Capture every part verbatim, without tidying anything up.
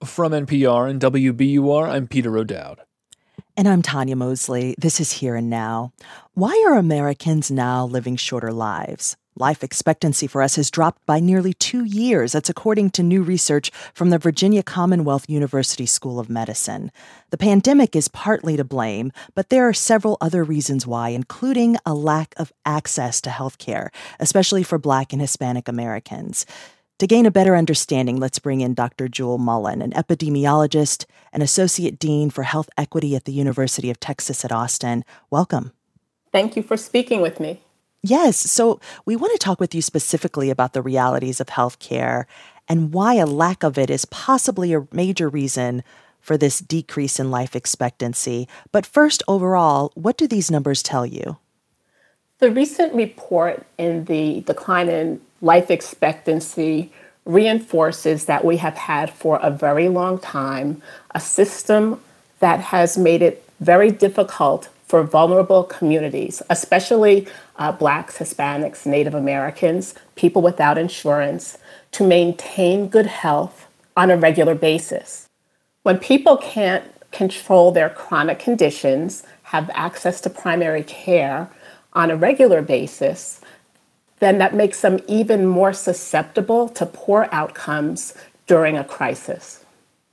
From N P R and W B U R, I'm Peter O'Dowd. And I'm Tanya Mosley. This is Here and Now. Why are Americans now living shorter lives? Life expectancy for us has dropped by nearly two years. That's according to new research from the Virginia Commonwealth University School of Medicine. The pandemic is partly to blame, but there are several other reasons why, including a lack of access to health care, especially for Black and Hispanic Americans. To gain a better understanding, let's bring in Doctor Jewel Mullen, an epidemiologist and Associate Dean for Health Equity at the University of Texas at Austin. Welcome. Thank you for speaking with me. Yes, so we want to talk with you specifically about the realities of healthcare and why a lack of it is possibly a major reason for this decrease in life expectancy. But first, overall, what do these numbers tell you? The recent report in the decline in life expectancy reinforces that we have had for a very long time a system that has made it very difficult for vulnerable communities, especially uh, Blacks, Hispanics, Native Americans, people without insurance, to maintain good health on a regular basis. When people can't control their chronic conditions, have access to primary care on a regular basis, then that makes them even more susceptible to poor outcomes during a crisis.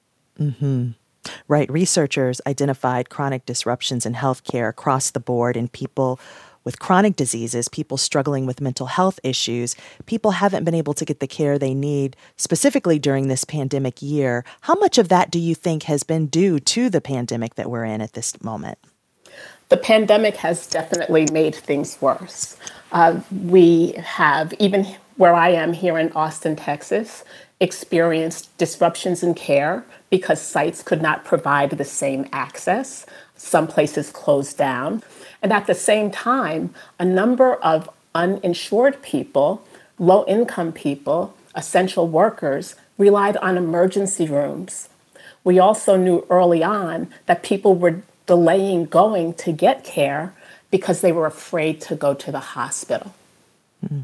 Mm-hmm. Right. Researchers identified chronic disruptions in healthcare across the board in people with chronic diseases, people struggling with mental health issues. People haven't been able to get the care they need, specifically during this pandemic year. How much of that do you think has been due to the pandemic that we're in at this moment? The pandemic has definitely made things worse. Uh, we have, even where I am here in Austin, Texas, experienced disruptions in care because sites could not provide the same access. Some places closed down. And at the same time, a number of uninsured people, low-income people, essential workers, relied on emergency rooms. We also knew early on that people were delaying going to get care because they were afraid to go to the hospital. Mm-hmm.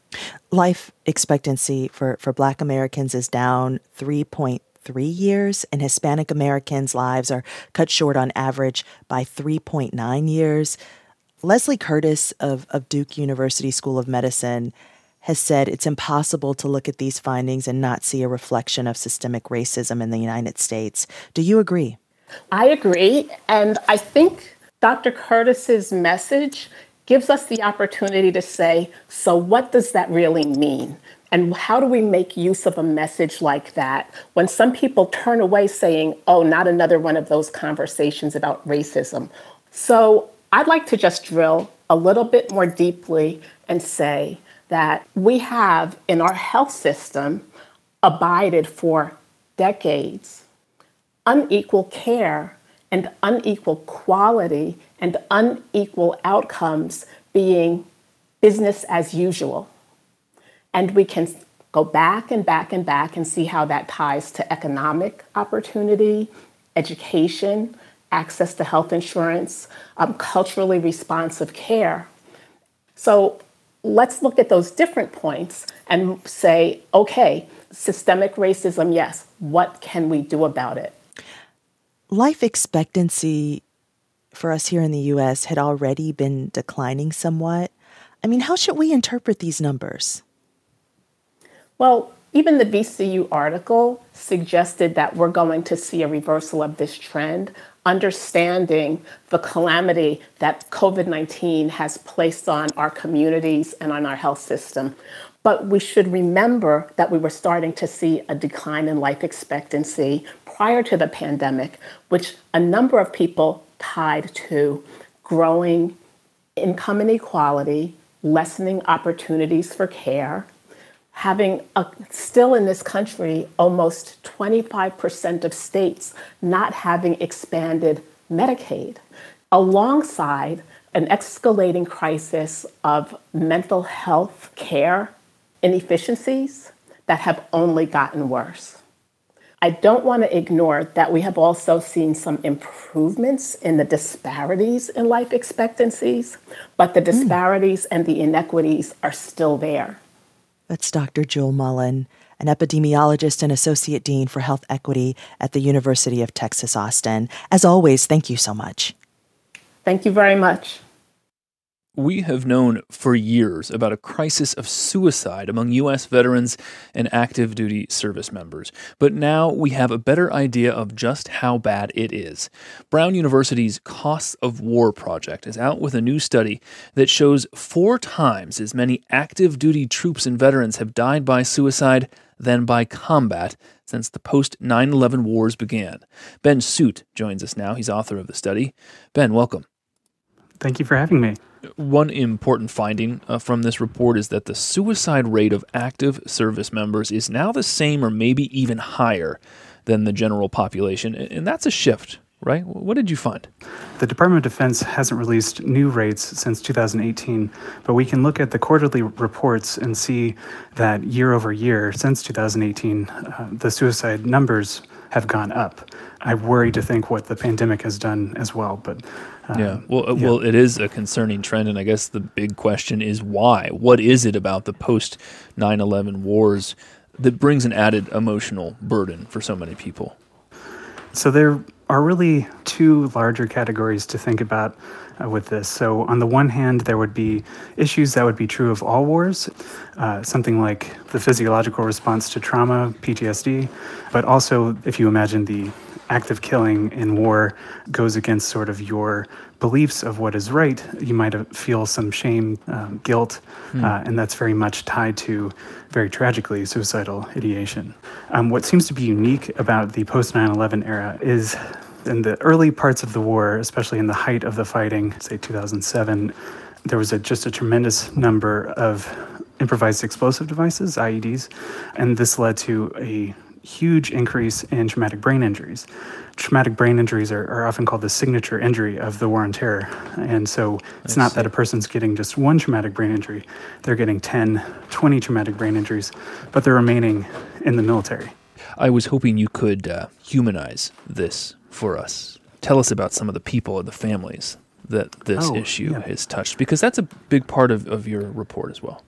Life expectancy for, for Black Americans is down three point three years, and Hispanic Americans' lives are cut short on average by three point nine years. Leslie Curtis of, of Duke University School of Medicine has said it's impossible to look at these findings and not see a reflection of systemic racism in the United States. Do you agree? I agree, and I think Doctor Curtis's message gives us the opportunity to say, so what does that really mean? And how do we make use of a message like that when some people turn away saying, oh, not another one of those conversations about racism? So I'd like to just drill a little bit more deeply and say that we have in our health system abided for decades unequal care and unequal quality and unequal outcomes being business as usual. And we can go back and back and back and see how that ties to economic opportunity, education, access to health insurance, um, culturally responsive care. So let's look at those different points and say, okay, systemic racism, yes, what can we do about it? Life expectancy for us here in the U S had already been declining somewhat. I mean, how should we interpret these numbers? Well, even the V C U article suggested that we're going to see a reversal of this trend, understanding the calamity that COVID nineteen has placed on our communities and on our health system. But we should remember that we were starting to see a decline in life expectancy prior to the pandemic, which a number of people tied to growing income inequality, lessening opportunities for care, having a, still in this country, almost twenty-five percent of states not having expanded Medicaid, alongside an escalating crisis of mental health care inefficiencies that have only gotten worse. I don't want to ignore that we have also seen some improvements in the disparities in life expectancies, but the disparities mm. and the inequities are still there. That's Doctor Jewel Mullen, an epidemiologist and associate dean for health equity at the University of Texas, Austin. As always, thank you so much. Thank you very much. We have known for years about a crisis of suicide among U S veterans and active duty service members, but now we have a better idea of just how bad it is. Brown University's Costs of War project is out with a new study that shows four times as many active duty troops and veterans have died by suicide than by combat since the post nine eleven wars began. Ben Suit joins us now. He's author of the study. Ben, welcome. Thank you for having me. One important finding uh, from this report is that the suicide rate of active service members is now the same or maybe even higher than the general population, and that's a shift, right? What did you find? The Department of Defense hasn't released new rates since two thousand eighteen, but we can look at the quarterly reports and see that year over year, since two thousand eighteen, uh, the suicide numbers have gone up. I worry to think what the pandemic has done as well, but Um, yeah, well, yeah. well, it is a concerning trend, and I guess the big question is why? What is it about the post nine eleven wars that brings an added emotional burden for so many people? So there are really two larger categories to think about uh, with this. So on the one hand, there would be issues that would be true of all wars, uh, something like the physiological response to trauma, P T S D, but also if you imagine the active killing in war goes against sort of your beliefs of what is right, you might feel some shame, um, guilt, hmm. uh, and that's very much tied to, very tragically, suicidal ideation. Um, what seems to be unique about the post nine eleven era is in the early parts of the war, especially in the height of the fighting, say two thousand seven, there was a, just a tremendous number of improvised explosive devices, I E Ds, and this led to a huge increase in traumatic brain injuries. Traumatic brain injuries are, are often called the signature injury of the war on terror. And so it's not that a person's getting just one traumatic brain injury. They're getting ten, twenty traumatic brain injuries, but they're remaining in the military. I was hoping you could uh, humanize this for us. Tell us about some of the people and the families that this oh, issue yeah. has touched, because that's a big part of, of your report as well.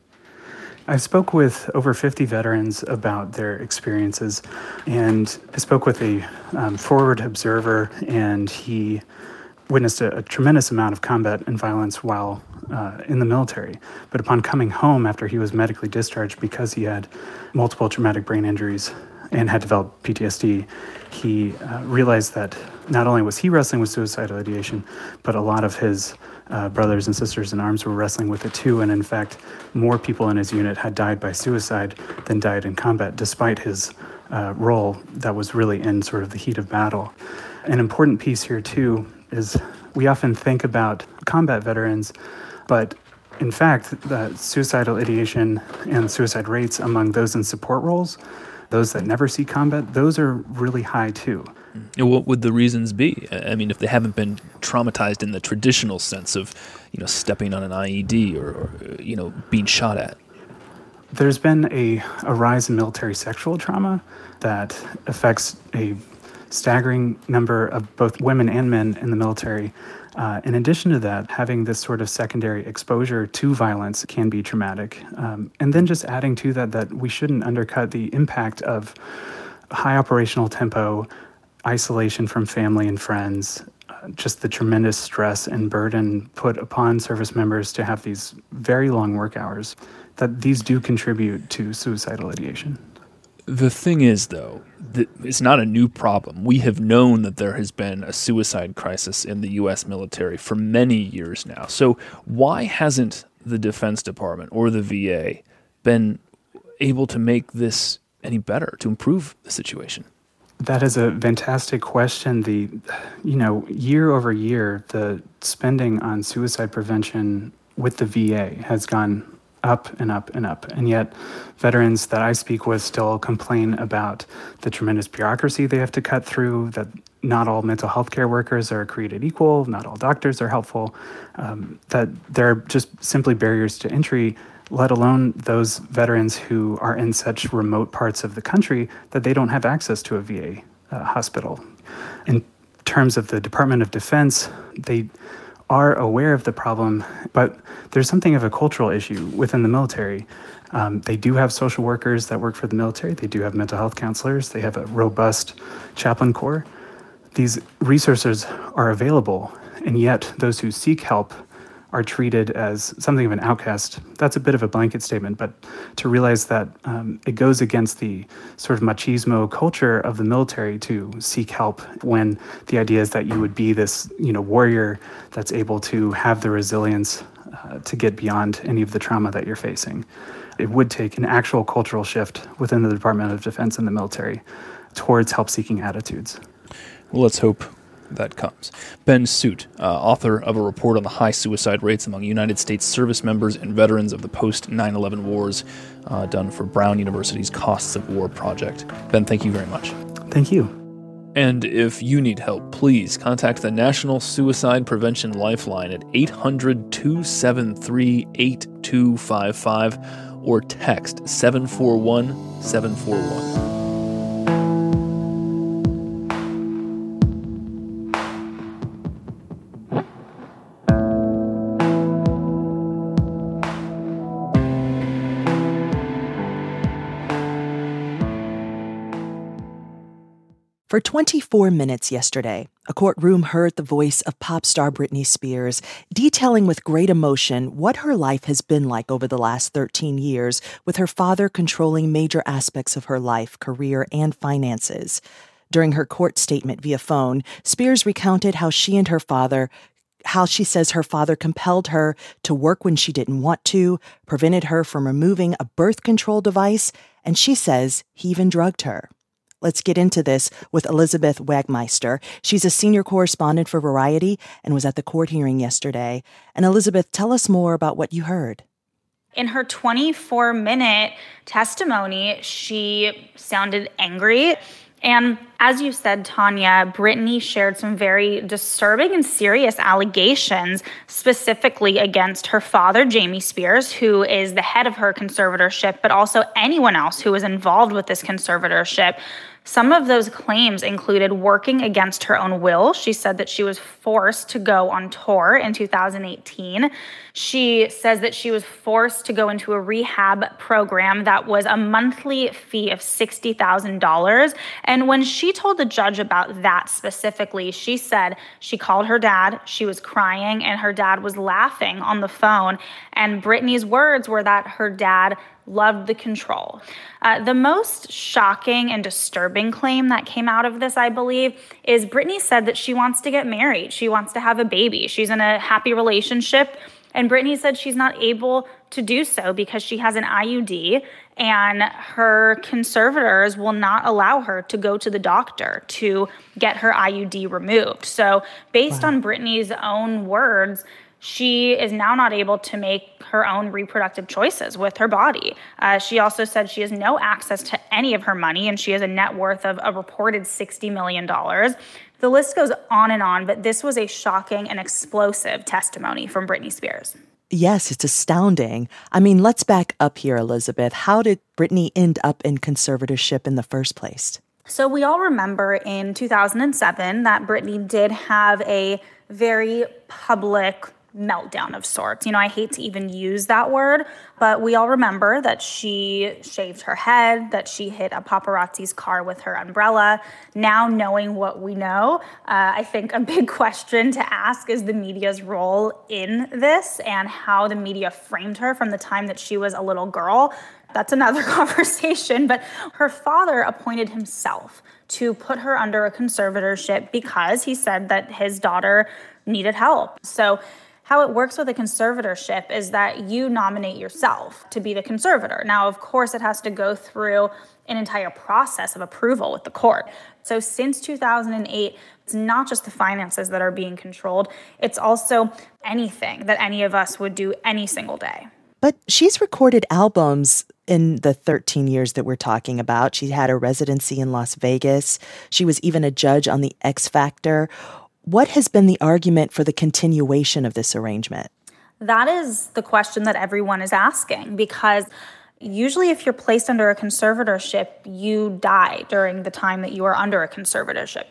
I spoke with over fifty veterans about their experiences, and I spoke with a um, forward observer, and he witnessed a, a tremendous amount of combat and violence while uh, in the military. But upon coming home after he was medically discharged because he had multiple traumatic brain injuries and had developed P T S D, he uh, realized that not only was he wrestling with suicidal ideation, but a lot of his uh, brothers and sisters in arms were wrestling with it too. And in fact, more people in his unit had died by suicide than died in combat, despite his uh, role that was really in sort of the heat of battle. An important piece here too is we often think about combat veterans, but in fact, the suicidal ideation and suicide rates among those in support roles, those that never see combat, those are really high too. And what would the reasons be? I mean, if they haven't been traumatized in the traditional sense of, you know, stepping on an I E D or, or you know, being shot at. There's been a, a rise in military sexual trauma that affects a staggering number of both women and men in the military. Uh, in addition to that, having this sort of secondary exposure to violence can be traumatic. Um, and then just adding to that that we shouldn't undercut the impact of high operational tempo, isolation from family and friends, uh, just the tremendous stress and burden put upon service members to have these very long work hours, that these do contribute to suicidal ideation. The thing is, though, that it's not a new problem. We have known that there has been a suicide crisis in the U S military for many years now. So why hasn't the Defense Department or the V A been able to make this any better, to improve the situation? That is a fantastic question. The, you know, year over year, the spending on suicide prevention with the V A has gone up and up and up. And yet veterans that I speak with still complain about the tremendous bureaucracy they have to cut through, that not all mental health care workers are created equal, not all doctors are helpful, um, that there are just simply barriers to entry, let alone those veterans who are in such remote parts of the country that they don't have access to a V A uh, hospital. In terms of the Department of Defense, they are aware of the problem, but there's something of a cultural issue within the military. Um, they do have social workers that work for the military. They do have mental health counselors. They have a robust chaplain corps. These resources are available, and yet those who seek help are treated as something of an outcast. That's a bit of a blanket statement, but to realize that um, it goes against the sort of machismo culture of the military to seek help when the idea is that you would be this, you know, warrior that's able to have the resilience uh, to get beyond any of the trauma that you're facing. It would take an actual cultural shift within the Department of Defense and the military towards help-seeking attitudes. Well, let's hope that comes. Ben Suit, uh, author of a report on the high suicide rates among United States service members and veterans of the post nine eleven wars, uh, done for Brown University's Costs of War project. Ben, thank you very much. Thank you. And if you need help, please contact the National Suicide Prevention Lifeline at eight hundred, two seven three, eight two five five or text seven four one, seven four one. For twenty-four minutes yesterday, a courtroom heard the voice of pop star Britney Spears detailing with great emotion what her life has been like over the last thirteen years, with her father controlling major aspects of her life, career, and finances. During her court statement via phone, Spears recounted how she and her father how she says her father compelled her to work when she didn't want to, prevented her from removing a birth control device, and she says he even drugged her. Let's get into this with Elizabeth Wagmeister. She's a senior correspondent for Variety and was at the court hearing yesterday. And Elizabeth, tell us more about what you heard. In her twenty-four minute testimony, she sounded angry. And as you said, Tanya, Britney shared some very disturbing and serious allegations, specifically against her father, Jamie Spears, who is the head of her conservatorship, but also anyone else who was involved with this conservatorship. Some of those claims included working against her own will. She said that she was forced to go on tour in two thousand eighteen. She says that she was forced to go into a rehab program that was a monthly fee of sixty thousand dollars. And when she told the judge about that specifically, she said she called her dad, she was crying, and her dad was laughing on the phone. And Britney's words were that her dad loved the control. Uh, the most shocking and disturbing claim that came out of this, I believe, is Britney said that she wants to get married. She wants to have a baby. She's in a happy relationship. And Britney said she's not able to do so because she has an I U D and her conservators will not allow her to go to the doctor to get her I U D removed. So based wow. on Britney's own words, she is now not able to make her own reproductive choices with her body. Uh, she also said she has no access to any of her money, and she has a net worth of a reported sixty million dollars. The list goes on and on, but this was a shocking and explosive testimony from Britney Spears. Yes, it's astounding. I mean, let's back up here, Elizabeth. How did Britney end up in conservatorship in the first place? So we all remember in two thousand seven that Britney did have a very public meltdown of sorts. You know, I hate to even use that word, but we all remember that she shaved her head, that she hit a paparazzi's car with her umbrella. Now, knowing what we know, uh, I think a big question to ask is the media's role in this and how the media framed her from the time that she was a little girl. That's another conversation, but her father appointed himself to put her under a conservatorship because he said that his daughter needed help. So how it works with a conservatorship is that you nominate yourself to be the conservator. Now, of course, it has to go through an entire process of approval with the court. So since two thousand eight, it's not just the finances that are being controlled, it's also anything that any of us would do any single day. But she's recorded albums in the thirteen years that we're talking about. She had a residency in Las Vegas. She was even a judge on the X Factor. What has been the argument for the continuation of this arrangement? That is the question that everyone is asking, because usually if you're placed under a conservatorship, you die during the time that you are under a conservatorship.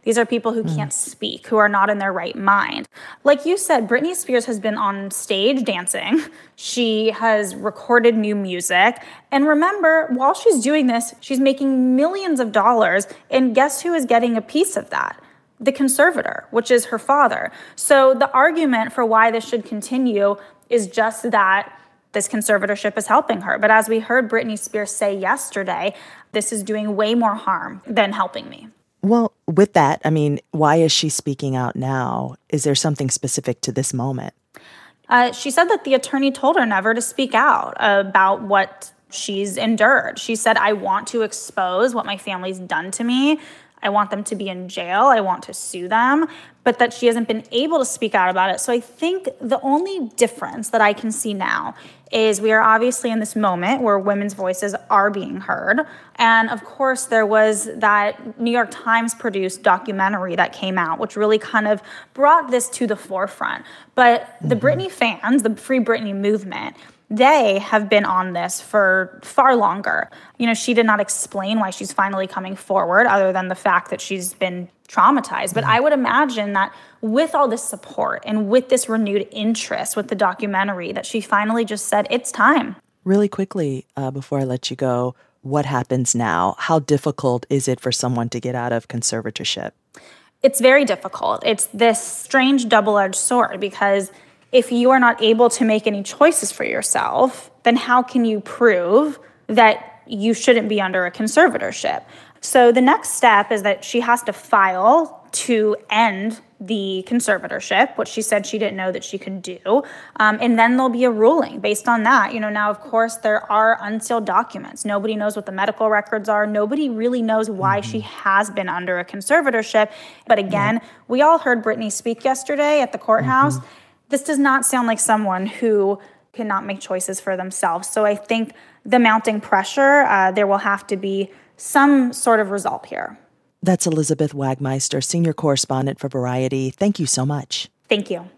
These are people who mm. can't speak, who are not in their right mind. Like you said, Britney Spears has been on stage dancing. She has recorded new music. And remember, while she's doing this, she's making millions of dollars. And guess who is getting a piece of that? The conservator, which is her father. So the argument for why this should continue is just that this conservatorship is helping her. But as we heard Britney Spears say yesterday, this is doing way more harm than helping me. Well, with that, I mean, why is she speaking out now? Is there something specific to this moment? Uh, she said that the attorney told her never to speak out about what she's endured. She said, I want to expose what my family's done to me. I want them to be in jail. I want to sue them, but that she hasn't been able to speak out about it. So I think the only difference that I can see now is we are obviously in this moment where women's voices are being heard. And of course, there was that New York Times produced documentary that came out, which really kind of brought this to the forefront. But the mm-hmm. Britney fans, the Free Britney movement, they have been on this for far longer. You know, she did not explain why she's finally coming forward other than the fact that she's been traumatized. But I would imagine that with all this support and with this renewed interest with the documentary, that she finally just said, it's time. Really quickly, uh, before I let you go, what happens now? How difficult is it for someone to get out of conservatorship? It's very difficult. It's this strange double-edged sword because if you are not able to make any choices for yourself, then how can you prove that you shouldn't be under a conservatorship? So the next step is that she has to file to end the conservatorship, which she said she didn't know that she could do. Um, and then there'll be a ruling based on that. You know, now, of course, there are unsealed documents. Nobody knows what the medical records are. Nobody really knows why mm-hmm. she has been under a conservatorship. But again, mm-hmm. we all heard Britney speak yesterday at the courthouse. Mm-hmm. This does not sound like someone who cannot make choices for themselves. So I think the mounting pressure, uh, there will have to be some sort of result here. That's Elizabeth Wagmeister, senior correspondent for Variety. Thank you so much. Thank you.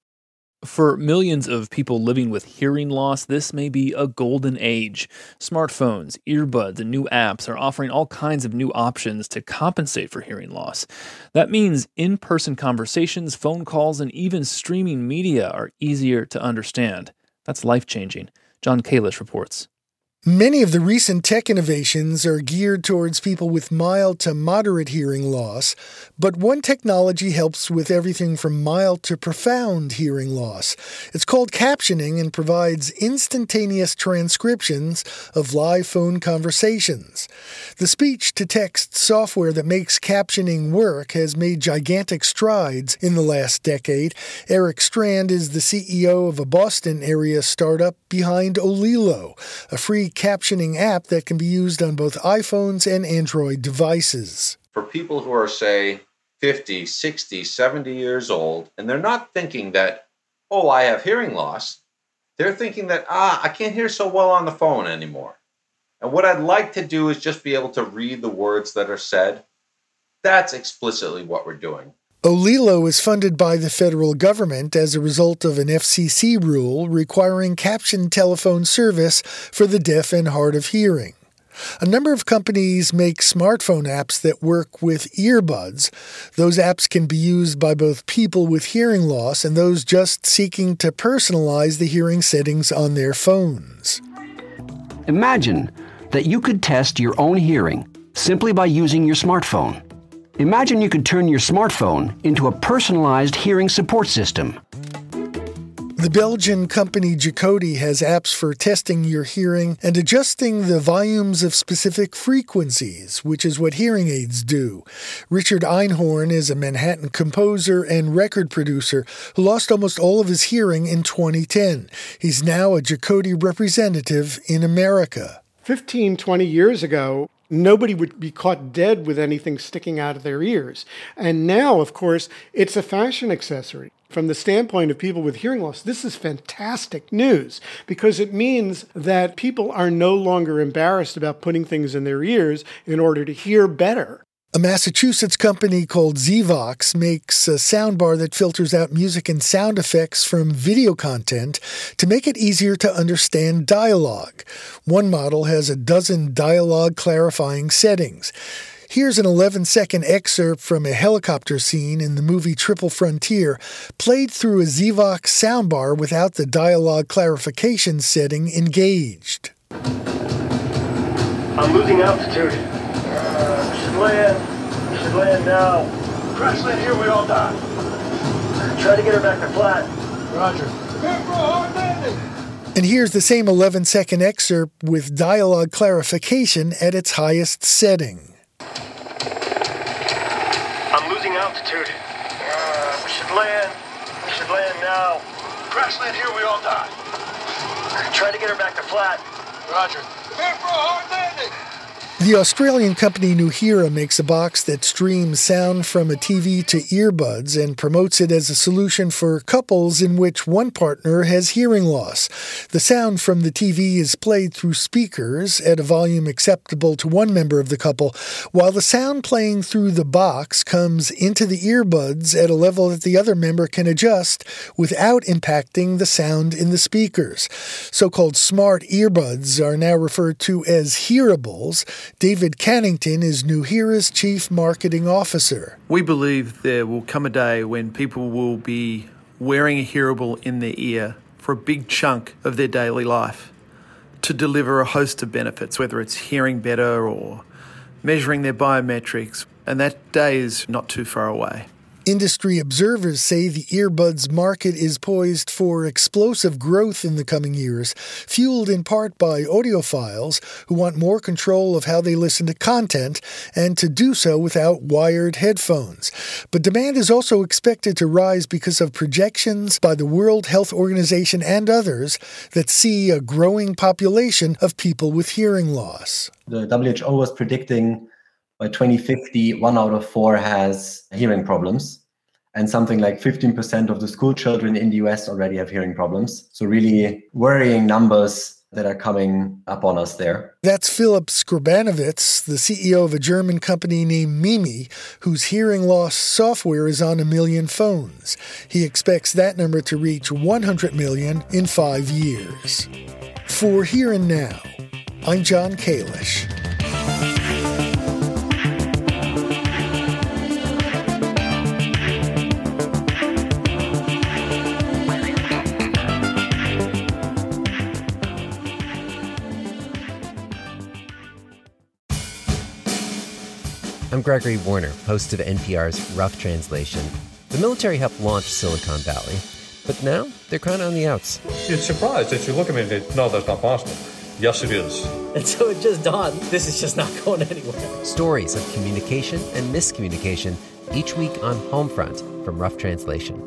For millions of people living with hearing loss, this may be a golden age. Smartphones, earbuds, and new apps are offering all kinds of new options to compensate for hearing loss. That means in-person conversations, phone calls, and even streaming media are easier to understand. That's life-changing. John Kalish reports. Many of the recent tech innovations are geared towards people with mild to moderate hearing loss, but one technology helps with everything from mild to profound hearing loss. It's called captioning and provides instantaneous transcriptions of live phone conversations. The speech-to-text software that makes captioning work has made gigantic strides in the last decade. Eric Strand is the C E O of a Boston-area startup behind Olilo, a free captioning app that can be used on both iPhones and Android devices. For people who are, say, fifty, sixty, seventy years old, and they're not thinking that, oh, I have hearing loss. They're thinking that, ah, I can't hear so well on the phone anymore. And what I'd like to do is just be able to read the words that are said. That's explicitly what we're doing. Olilo is funded by the federal government as a result of an F C C rule requiring captioned telephone service for the deaf and hard of hearing. A number of companies make smartphone apps that work with earbuds. Those apps can be used by both people with hearing loss and those just seeking to personalize the hearing settings on their phones. Imagine that you could test your own hearing simply by using your smartphone. Imagine you could turn your smartphone into a personalized hearing support system. The Belgian company Jacody has apps for testing your hearing and adjusting the volumes of specific frequencies, which is what hearing aids do. Richard Einhorn is a Manhattan composer and record producer who lost almost all of his hearing in twenty ten. He's now a Jacody representative in America. fifteen, twenty years ago, nobody would be caught dead with anything sticking out of their ears. And now, of course, it's a fashion accessory. From the standpoint of people with hearing loss, this is fantastic news because it means that people are no longer embarrassed about putting things in their ears in order to hear better. A Massachusetts company called Zvox makes a soundbar that filters out music and sound effects from video content to make it easier to understand dialogue. One model has a dozen dialogue clarifying settings. Here's an eleven-second excerpt from a helicopter scene in the movie Triple Frontier, played through a Zvox soundbar without the dialogue clarification setting engaged. I'm losing altitude. Uh, we should land. We should land now. Crash land here, we all die. Try to get her back to flat. Roger. Prepare for a hard landing. And here's the same eleven-second excerpt with dialogue clarification at its highest setting. I'm losing altitude. Uh, we should land. We should land now. Crash land here, we all die. Try to get her back to flat. Roger. Prepare for a hard landing. The Australian company Nuheara makes a box that streams sound from a T V to earbuds and promotes it as a solution for couples in which one partner has hearing loss. The sound from the T V is played through speakers at a volume acceptable to one member of the couple, while the sound playing through the box comes into the earbuds at a level that the other member can adjust without impacting the sound in the speakers. So-called smart earbuds are now referred to as hearables. David Cannington is Nuheara's chief marketing officer. We believe there will come a day when people will be wearing a hearable in their ear for a big chunk of their daily life to deliver a host of benefits, whether it's hearing better or measuring their biometrics, and that day is not too far away. Industry observers say the earbuds market is poised for explosive growth in the coming years, fueled in part by audiophiles who want more control of how they listen to content and to do so without wired headphones. But demand is also expected to rise because of projections by the World Health Organization and others that see a growing population of people with hearing loss. The W H O was predicting by twenty fifty, one out of four has hearing problems. And something like fifteen percent of the school children in the U S already have hearing problems. So really worrying numbers that are coming up on us there. That's Philip Skrabanovitz, the C E O of a German company named Mimi, whose hearing loss software is on a million phones. He expects that number to reach one hundred million in five years. For Here and Now, I'm John Kalish. I'm Gregory Warner, host of N P R's Rough Translation. The military helped launch Silicon Valley, but now they're kind of on the outs. You're surprised that you look at me and think, no, that's not possible. Yes, it is. And so it just dawned, this is just not going anywhere. Stories of communication and miscommunication each week on Homefront from Rough Translation.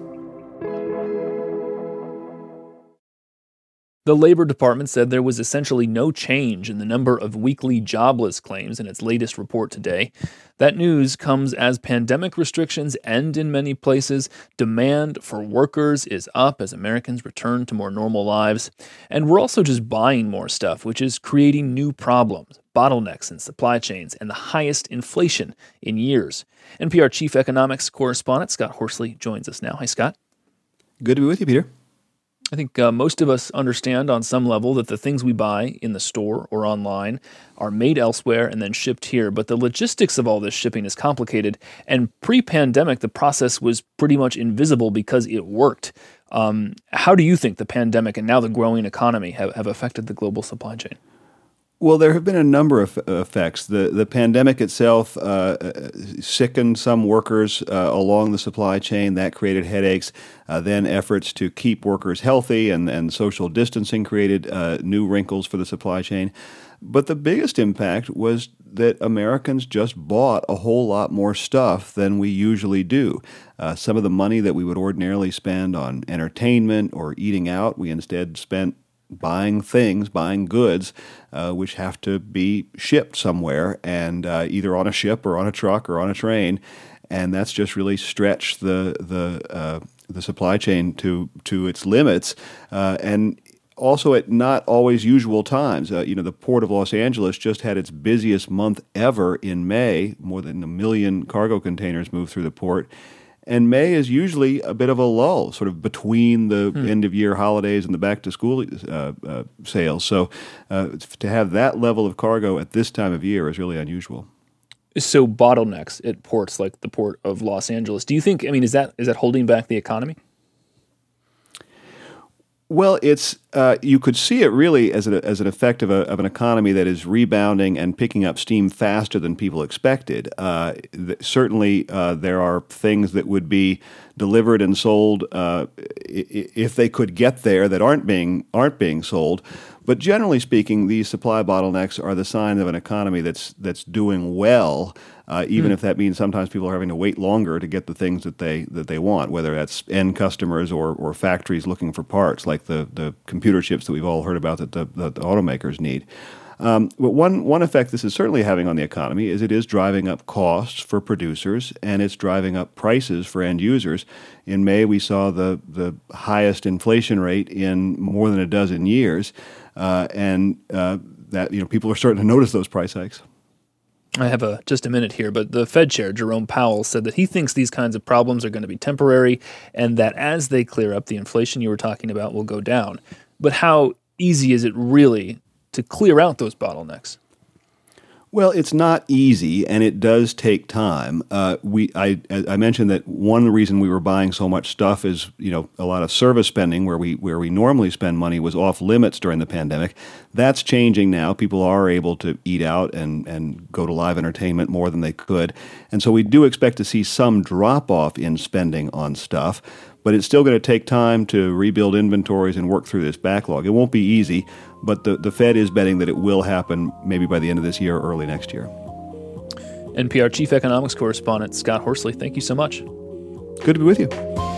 The Labor Department said there was essentially no change in the number of weekly jobless claims in its latest report today. That news comes as pandemic restrictions end in many places. Demand for workers is up as Americans return to more normal lives. And we're also just buying more stuff, which is creating new problems, bottlenecks in supply chains, and the highest inflation in years. N P R Chief Economics Correspondent Scott Horsley joins us now. Hi, Scott. Good to be with you, Peter. I think uh, most of us understand on some level that the things we buy in the store or online are made elsewhere and then shipped here. But the logistics of all this shipping is complicated. And pre-pandemic, the process was pretty much invisible because it worked. Um, how do you think the pandemic and now the growing economy have, have affected the global supply chain? Well, there have been a number of effects. The the pandemic itself uh, sickened some workers uh, along the supply chain. That created headaches. Uh, then efforts to keep workers healthy and, and social distancing created uh, new wrinkles for the supply chain. But the biggest impact was that Americans just bought a whole lot more stuff than we usually do. Uh, some of the money that we would ordinarily spend on entertainment or eating out, we instead spent buying things, buying goods, uh, which have to be shipped somewhere, and uh, either on a ship or on a truck or on a train, and that's just really stretched the the uh, the supply chain to to its limits, uh, and also at not always usual times. Uh, you know, the Port of Los Angeles just had its busiest month ever in May. More than a million cargo containers moved through the port. And May is usually a bit of a lull, sort of between the hmm. end-of-year holidays and the back-to-school uh, uh, sales. So uh, to have that level of cargo at this time of year is really unusual. So bottlenecks at ports like the port of Los Angeles. Do you think, I mean, is that is that holding back the economy? Well, it's uh, you could see it really as, a, as an effect of, a, of an economy that is rebounding and picking up steam faster than people expected. Uh, th- certainly, uh, there are things that would be delivered and sold uh, I- if they could get there that aren't being aren't being sold. But generally speaking, these supply bottlenecks are the sign of an economy that's that's doing well. Uh, even mm. if that means sometimes people are having to wait longer to get the things that they that they want, whether that's end customers or, or factories looking for parts, like the, the computer chips that we've all heard about that the, that the automakers need. Um, but one one effect this is certainly having on the economy is it is driving up costs for producers, and it's driving up prices for end users. In May, we saw the the highest inflation rate in more than a dozen years, uh, and uh, that you know people are starting to notice those price hikes. I have a, just a minute here, but the Fed chair, Jerome Powell, said that he thinks these kinds of problems are going to be temporary and that as they clear up, the inflation you were talking about will go down. But how easy is it really to clear out those bottlenecks? Well, it's not easy, and it does take time. Uh, we, I, I mentioned that one reason we were buying so much stuff is, you know, a lot of service spending where we where we normally spend money was off limits during the pandemic. That's changing now. People are able to eat out and, and go to live entertainment more than they could, and so we do expect to see some drop off in spending on stuff. But it's still going to take time to rebuild inventories and work through this backlog. It won't be easy, but the, the Fed is betting that it will happen maybe by the end of this year or early next year. N P R Chief Economics Correspondent Scott Horsley, thank you so much. Good to be with you.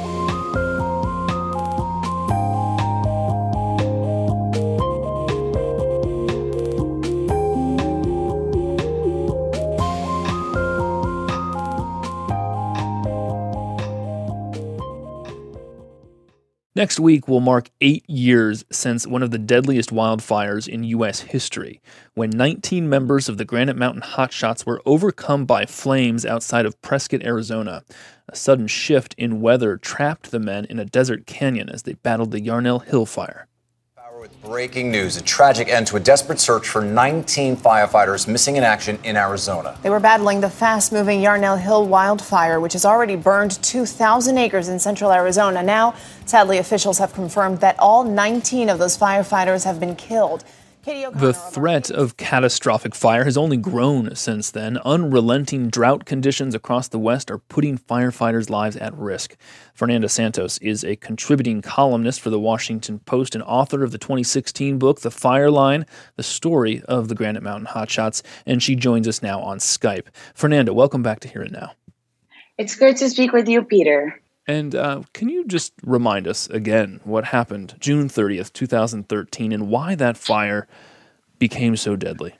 Next week will mark eight years since one of the deadliest wildfires in U S history, when nineteen members of the Granite Mountain Hotshots were overcome by flames outside of Prescott, Arizona. A sudden shift in weather trapped the men in a desert canyon as they battled the Yarnell Hill fire. With breaking news, a tragic end to a desperate search for nineteen firefighters missing in action in Arizona. They were battling the fast-moving Yarnell Hill wildfire, which has already burned two thousand acres in central Arizona. Now, sadly, officials have confirmed that all nineteen of those firefighters have been killed. The threat of catastrophic fire has only grown since then. Unrelenting drought conditions across the West are putting firefighters' lives at risk. Fernanda Santos is a contributing columnist for The Washington Post and author of the twenty sixteen book, The Fire Line, the story of the Granite Mountain Hotshots, and she joins us now on Skype. Fernanda, welcome back to Hear It Now. It's good to speak with you, Peter. And uh, can you just remind us again what happened June thirtieth, twenty thirteen, and why that fire became so deadly?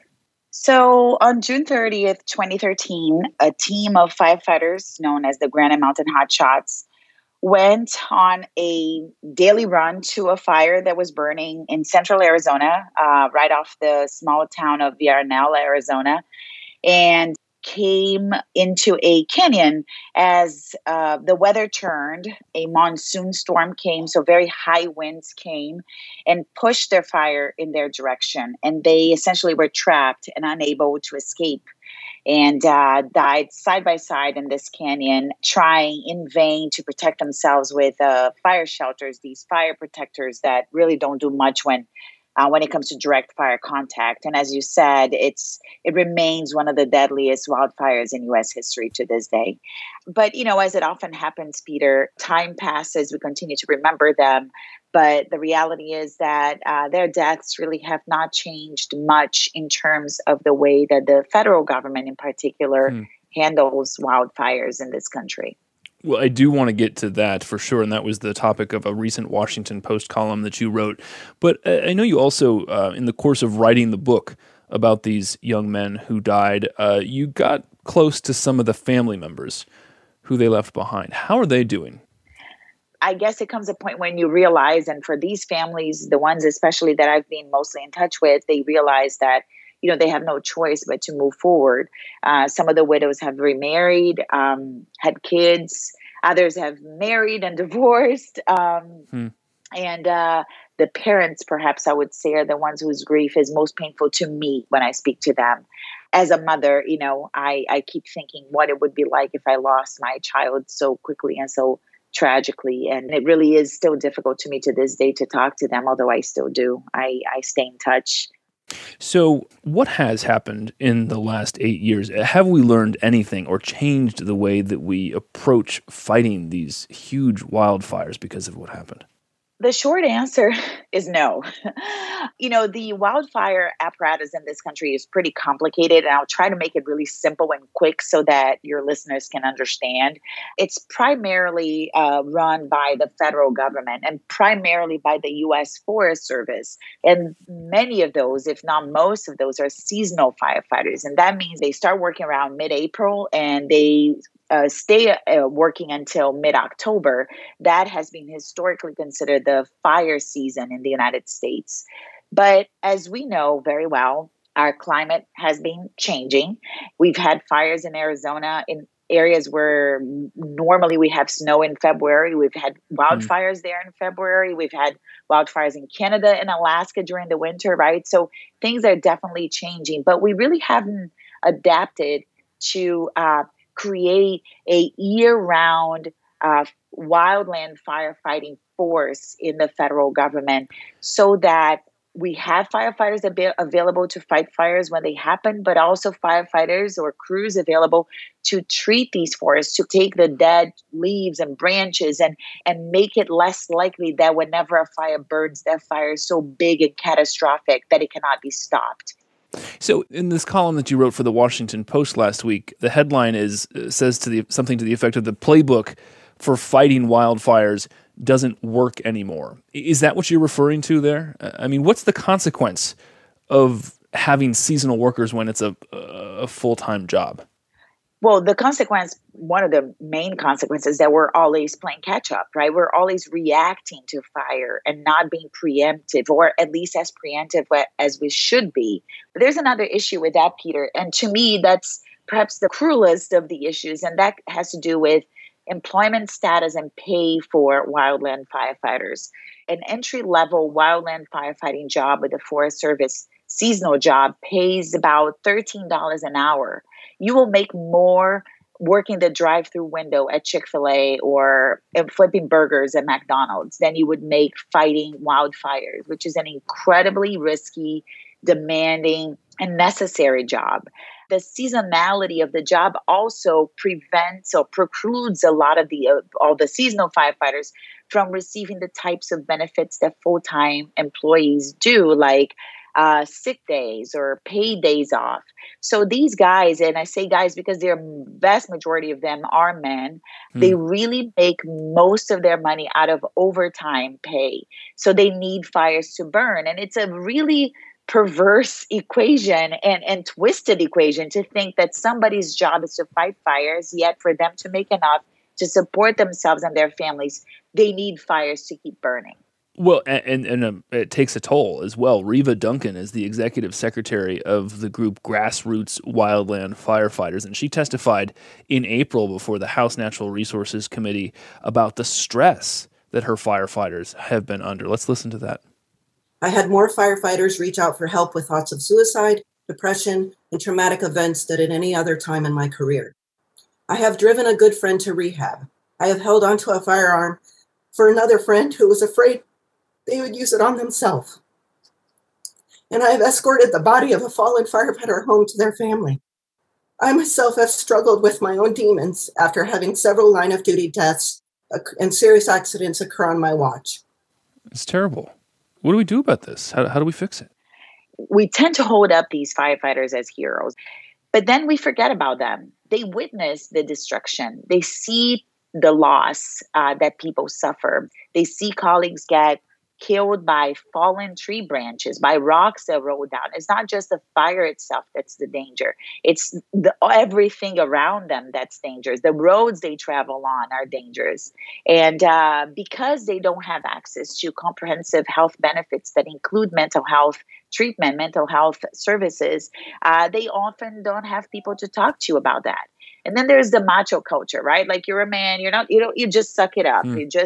So on June thirtieth, twenty thirteen, a team of firefighters known as the Granite Mountain Hotshots went on a daily run to a fire that was burning in central Arizona, uh, right off the small town of Yarnell, Arizona. And came into a canyon as uh, the weather turned. A monsoon storm came, so very high winds came and pushed their fire in their direction. And they essentially were trapped and unable to escape and uh, died side by side in this canyon, trying in vain to protect themselves with uh, fire shelters, these fire protectors that really don't do much when Uh, when it comes to direct fire contact. And as you said, it's it remains one of the deadliest wildfires in U S history to this day. But, you know, as it often happens, Peter, time passes, we continue to remember them. But the reality is that uh, their deaths really have not changed much in terms of the way that the federal government in particular hmm. handles wildfires in this country. Well, I do want to get to that for sure, and that was the topic of a recent Washington Post column that you wrote. But I know you also, uh, in the course of writing the book about these young men who died, uh, you got close to some of the family members who they left behind. How are they doing? I guess it comes a point when you realize, and for these families, the ones especially that I've been mostly in touch with, they realize that you know, they have no choice but to move forward. Uh, some of the widows have remarried, um, had kids. Others have married and divorced. Um, hmm. And uh, the parents, perhaps I would say, are the ones whose grief is most painful to me when I speak to them. as a mother, you know, I, I keep thinking what it would be like if I lost my child so quickly and so tragically. And it really is still difficult to me to this day to talk to them, although I still do. I, I stay in touch. So what has happened in the last eight years? Have we learned anything or changed the way that we approach fighting these huge wildfires because of what happened? The short answer is no. You know, the wildfire apparatus in this country is pretty complicated, and I'll try to make it really simple and quick so that your listeners can understand. It's primarily uh, run by the federal government and primarily by the U S Forest Service. And many of those, if not most of those, are seasonal firefighters. And that means they start working around mid-April and they Uh, stay uh, working until mid-October. That has been historically considered the fire season in the United States. But as we know very well, our climate has been changing. We've had fires in Arizona in areas where normally we have snow in February. We've had wildfires mm. there in February. We've had wildfires in Canada and Alaska during the winter, right? So things are definitely changing, but we really haven't adapted to uh, create a year-round uh, wildland firefighting force in the federal government so that we have firefighters ab- available to fight fires when they happen, but also firefighters or crews available to treat these forests, to take the dead leaves and branches and, and make it less likely that whenever a fire burns, that fire is so big and catastrophic that it cannot be stopped. So in this column that you wrote for the Washington Post last week, the headline is uh, says to the something to the effect of the playbook for fighting wildfires doesn't work anymore. Is that what you're referring to there? I mean, what's the consequence of having seasonal workers when it's a, a full-time job? Well, the consequence, one of the main consequences, that we're always playing catch up, right? We're always reacting to fire and not being preemptive, or at least as preemptive as we should be. But there's another issue with that, Peter. And to me, that's perhaps the cruelest of the issues. And that has to do with employment status and pay for wildland firefighters. An entry-level wildland firefighting job with the Forest Service seasonal job pays about thirteen dollars an hour. You will make more working the drive-through window at Chick-fil-A or flipping burgers at McDonald's than you would make fighting wildfires, which is an incredibly risky, demanding, and necessary job. The seasonality of the job also prevents or precludes a lot of the uh, all the seasonal firefighters from receiving the types of benefits that full-time employees do, like Uh, sick days or paid days off. So these guys, and I say guys because the vast majority of them are men, mm. they really make most of their money out of overtime pay. So they need fires to burn. And it's a really perverse equation and, and twisted equation to think that somebody's job is to fight fires, yet for them to make enough to support themselves and their families, they need fires to keep burning. Well, and, and, and um, it takes a toll as well. Reva Duncan is the executive secretary of the group Grassroots Wildland Firefighters, and she testified in April before the House Natural Resources Committee about the stress that her firefighters have been under. Let's listen to that. I had more firefighters reach out for help with thoughts of suicide, depression, and traumatic events than at any other time in my career. I have driven a good friend to rehab. I have held onto a firearm for another friend who was afraid they would use it on themselves. And I have escorted the body of a fallen firefighter home to their family. I myself have struggled with my own demons after having several line of duty deaths and serious accidents occur on my watch. It's terrible. What do we do about this? How, how do we fix it? We tend to hold up these firefighters as heroes, but then we forget about them. They witness the destruction. They see the loss uh, that people suffer. They see colleagues get killed by fallen tree branches, by rocks that roll down. It's not just the fire itself that's the danger. It's the, everything around them that's dangerous. The roads they travel on are dangerous. And uh, because they don't have access to comprehensive health benefits that include mental health treatment, mental health services, uh, they often don't have people to talk to about that. And then there's the macho culture, right? Like, you're a man, you're not, you don't, you just suck it up. Mm. You just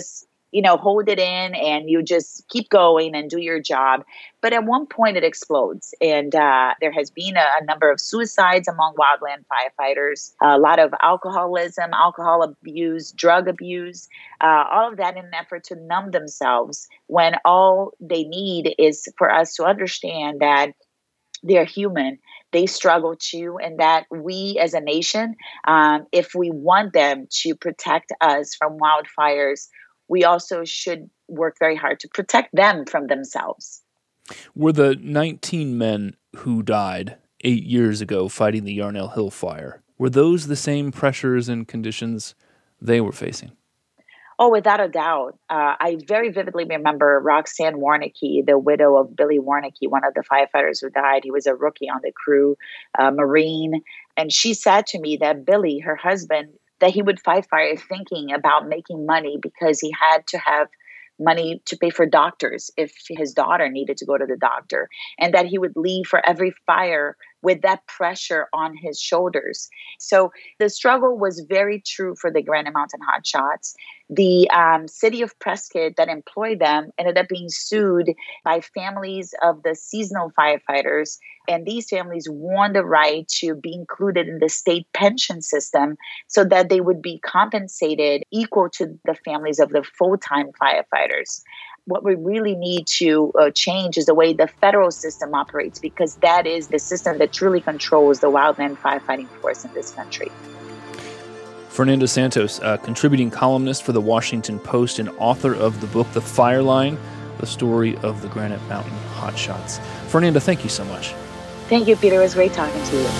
you know, hold it in and you just keep going and do your job. But at one point it explodes. And uh, there has been a, a number of suicides among wildland firefighters, a lot of alcoholism, alcohol abuse, drug abuse, uh, all of that in an effort to numb themselves when all they need is for us to understand that they're human. They struggle too, and that we as a nation, um, if we want them to protect us from wildfires, we also should work very hard to protect them from themselves. Were the nineteen men who died eight years ago fighting the Yarnell Hill fire, were those the same pressures and conditions they were facing? Oh, without a doubt. Uh, I very vividly remember Roxanne Warnicki, the widow of Billy Warnicki, one of the firefighters who died. He was a rookie on the crew, a Marine. And she said to me that Billy, her husband, that he would fight fire thinking about making money because he had to have money to pay for doctors if his daughter needed to go to the doctor, and that he would leave for every fire with that pressure on his shoulders. So the struggle was very true for the Granite Mountain Hotshots. The um, city of Prescott that employed them ended up being sued by families of the seasonal firefighters. And these families won the right to be included in the state pension system so that they would be compensated equal to the families of the full-time firefighters. What we really need to uh, change is the way the federal system operates, because that is the system that truly controls the wildland firefighting force in this country. Fernanda Santos, a contributing columnist for the Washington Post and author of the book The Fire Line, the story of the Granite Mountain Hotshots. Fernanda, thank you so much. Thank you, Peter. It was great talking to you.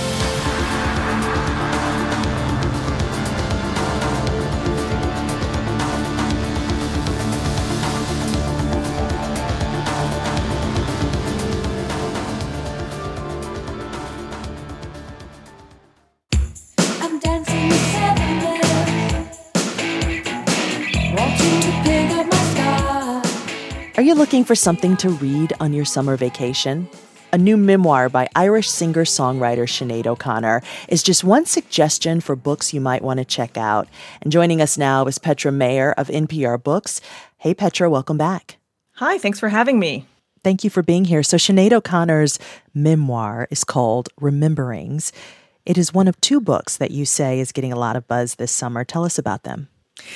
Are you looking for something to read on your summer vacation? A new memoir by Irish singer-songwriter Sinead O'Connor is just one suggestion for books you might want to check out. And joining us now is Petra Mayer of N P R Books. Hey, Petra, welcome back. Hi, thanks for having me. Thank you for being here. So Sinead O'Connor's memoir is called Rememberings. It is one of two books that you say is getting a lot of buzz this summer. Tell us about them.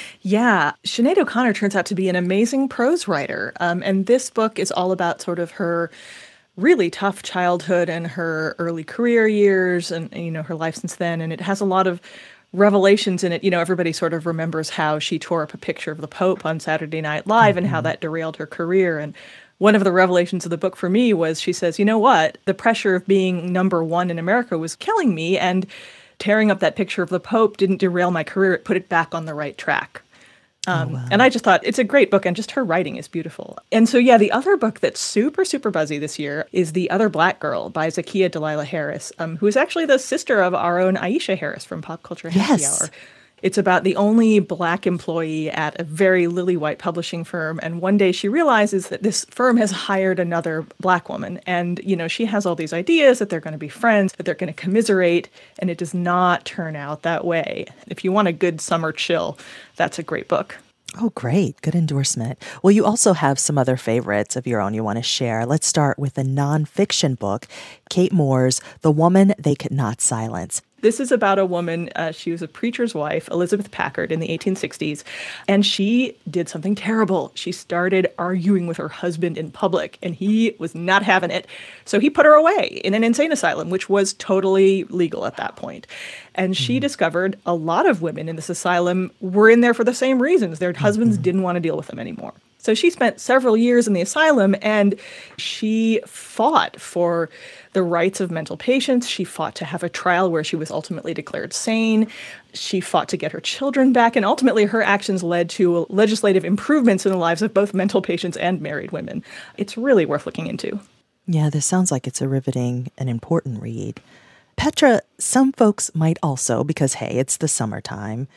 Yeah, Sinead O'Connor turns out to be an amazing prose writer. Um, and this book is all about sort of her really tough childhood and her early career years and, you know, her life since then. And it has a lot of revelations in it. You know, everybody sort of remembers how she tore up a picture of the Pope on Saturday Night Live mm-hmm. and how that derailed her career. And one of the revelations of the book for me was she says, you know what, the pressure of being number one in America was killing me. And tearing up that picture of the Pope didn't derail my career. It put it back on the right track. Um, oh, wow. And I just thought it's a great book, and just her writing is beautiful. And so, yeah, the other book that's super, super buzzy this year is The Other Black Girl by Zakiya Dalila Harris, um, who is actually the sister of our own Aisha Harris from Pop Culture Happy yes. Hour. It's about the only Black employee at a very lily-white publishing firm. And one day she realizes that this firm has hired another Black woman. And, you know, she has all these ideas that they're going to be friends, that they're going to commiserate. And it does not turn out that way. If you want a good summer chill, that's a great book. Oh, great. Good endorsement. Well, you also have some other favorites of your own you want to share. Let's start with a nonfiction book, Kate Moore's The Woman They Could Not Silence. This is about a woman, uh, she was a preacher's wife, Elizabeth Packard, in the eighteen sixties, and she did something terrible. She started arguing with her husband in public, and he was not having it. So he put her away in an insane asylum, which was totally legal at that point. And she mm-hmm. discovered a lot of women in this asylum were in there for the same reasons. Their mm-hmm. husbands didn't want to deal with them anymore. So she spent several years in the asylum, and she fought for the rights of mental patients. She fought to have a trial where she was ultimately declared sane. She fought to get her children back, and ultimately her actions led to legislative improvements in the lives of both mental patients and married women. It's really worth looking into. Yeah, this sounds like it's a riveting and important read. Petra, some folks might also, because, hey, it's the summertime,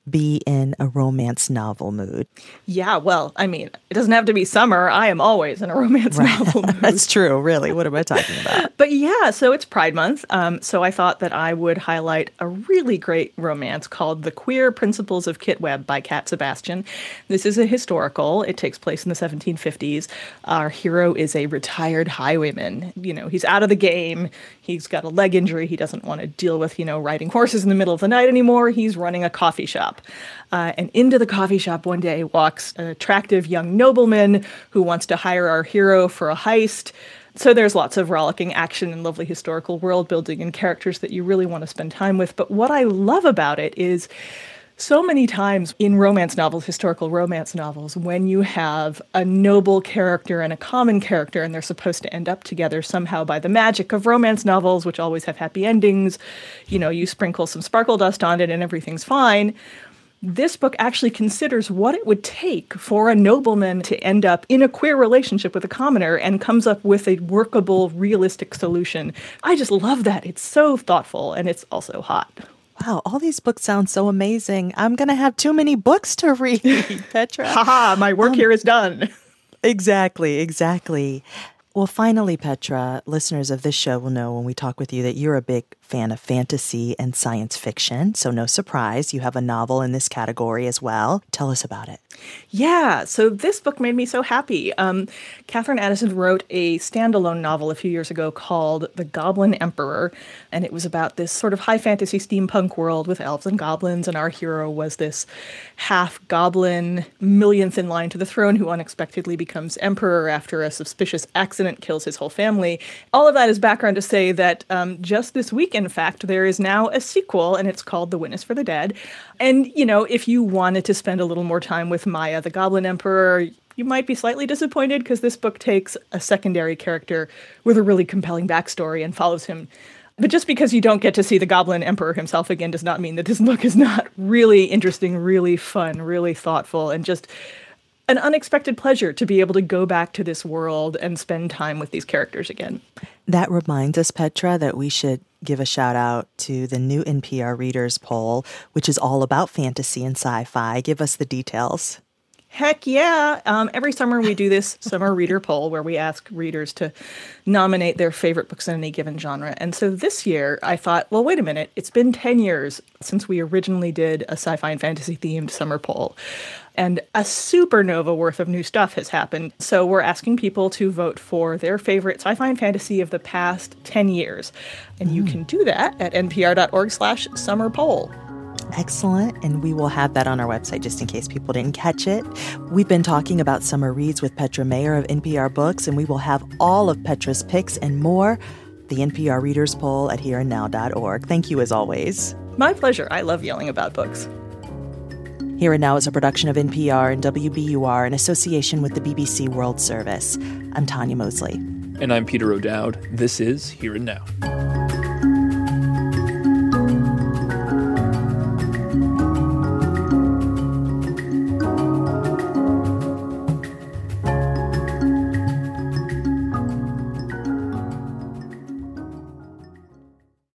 be in a romance novel mood? Yeah, well, I mean, it doesn't have to be summer. I am always in a romance right. novel mood. That's true, really. What am I talking about? But yeah, so it's Pride Month. Um, so I thought that I would highlight a really great romance called The Queer Principles of Kit Webb by Cat Sebastian. This is a historical. It takes place in the seventeen fifties. Our hero is a retired highwayman. You know, he's out of the game. He's got a leg injury. He doesn't want to deal with, you know, riding horses in the middle of the night anymore. He's running a coffee shop. Uh, and into the coffee shop one day walks an attractive young nobleman who wants to hire our hero for a heist. So there's lots of rollicking action and lovely historical world building and characters that you really want to spend time with. But what I love about it is so many times in romance novels, historical romance novels, when you have a noble character and a common character and they're supposed to end up together somehow by the magic of romance novels, which always have happy endings, you know, you sprinkle some sparkle dust on it and everything's fine. This book actually considers what it would take for a nobleman to end up in a queer relationship with a commoner and comes up with a workable, realistic solution. I just love that. It's so thoughtful and it's also hot. Wow, all these books sound so amazing. I'm going to have too many books to read, Petra. Haha, my work um, here is done. Exactly, exactly. Well, finally, Petra, listeners of this show will know when we talk with you that you're a big fan of fantasy and science fiction. So no surprise, you have a novel in this category as well. Tell us about it. Yeah, so this book made me so happy. Um, Catherine Addison wrote a standalone novel a few years ago called The Goblin Emperor, and it was about this sort of high fantasy steampunk world with elves and goblins, and our hero was this half-goblin, millionth in line to the throne who unexpectedly becomes emperor after a suspicious accident kills his whole family. All of that is background to say that um, just this week, in fact, there is now a sequel, and it's called The Witness for the Dead. And, you know, if you wanted to spend a little more time with Maya, the Goblin Emperor, you might be slightly disappointed because this book takes a secondary character with a really compelling backstory and follows him. But just because you don't get to see the Goblin Emperor himself again does not mean that this book is not really interesting, really fun, really thoughtful, and just an unexpected pleasure to be able to go back to this world and spend time with these characters again. That reminds us, Petra, that we should give a shout out to the new N P R Readers Poll, which is all about fantasy and sci-fi. Give us the details. Heck yeah. Um, every summer we do this summer reader poll where we ask readers to nominate their favorite books in any given genre. And so this year I thought, well, wait a minute. It's been ten years since we originally did a sci-fi and fantasy themed summer poll. And a supernova worth of new stuff has happened. So we're asking people to vote for their favorite sci-fi and fantasy of the past ten years. And mm. you can do that at npr.org slash summer poll. Excellent. And we will have that on our website just in case people didn't catch it. We've been talking about summer reads with Petra Mayer of N P R Books, and we will have all of Petra's picks and more. The N P R Readers Poll at here and now dot org. Thank you as always. My pleasure. I love yelling about books. Here and Now is a production of N P R and W B U R in association with the B B C World Service. I'm Tanya Mosley. And I'm Peter O'Dowd. This is Here and Now.